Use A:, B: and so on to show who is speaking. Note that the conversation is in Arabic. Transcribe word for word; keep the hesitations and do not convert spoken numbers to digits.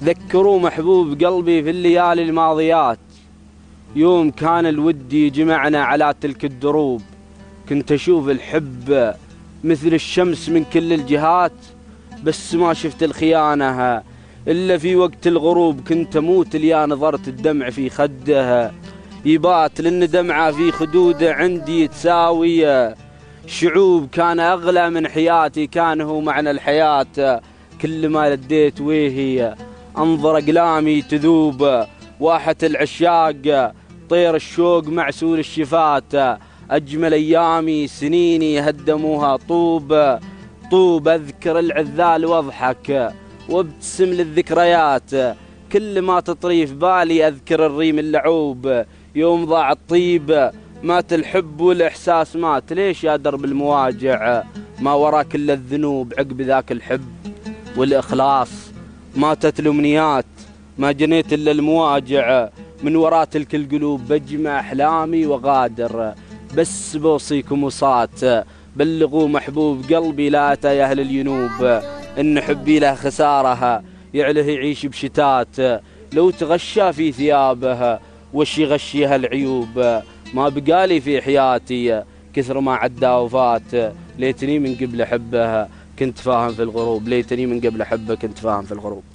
A: ذكروا محبوب قلبي في الليالي الماضيات، يوم كان الود يجمعنا على تلك الدروب. كنت أشوف الحب مثل الشمس من كل الجهات، بس ما شفت الخيانة إلا في وقت الغروب. كنت أموت ليا نظرت الدمع في خده، يبات لأن دمعة في خدوده عندي تساوي شعوب. كان أغلى من حياتي، كان هو معنى الحياة. كل ما لديت ويهي أنظر أقلامي تذوب، واحة العشاق طير الشوق معسول الشفات. أجمل أيامي سنيني هدموها طوب طوب. أذكر العذال واضحك وابتسم للذكريات، كل ما تطري في بالي أذكر الريم اللعوب. يوم ضاع الطيب مات الحب والإحساس مات. ليش يا درب المواجع ما وراك كل الذنوب؟ عقب ذاك الحب والإخلاص ماتت الأمنيات، ما جنيت إلا المواجع من وراء تلك القلوب. بجمع أحلامي وغادر، بس بوصيكم وصات بلغوا محبوب قلبي لا أتى يا أهل الينوب، إن حبي له خسارها يعله يعيش بشتات. لو تغشى في ثيابها وش يغشيها العيوب؟ ما بقالي في حياتي كثر ما عدى وفات. ليتني من قبل حبها كنت فاهم في الغروب، ليتني من قبل حبه كنت فاهم في الغروب.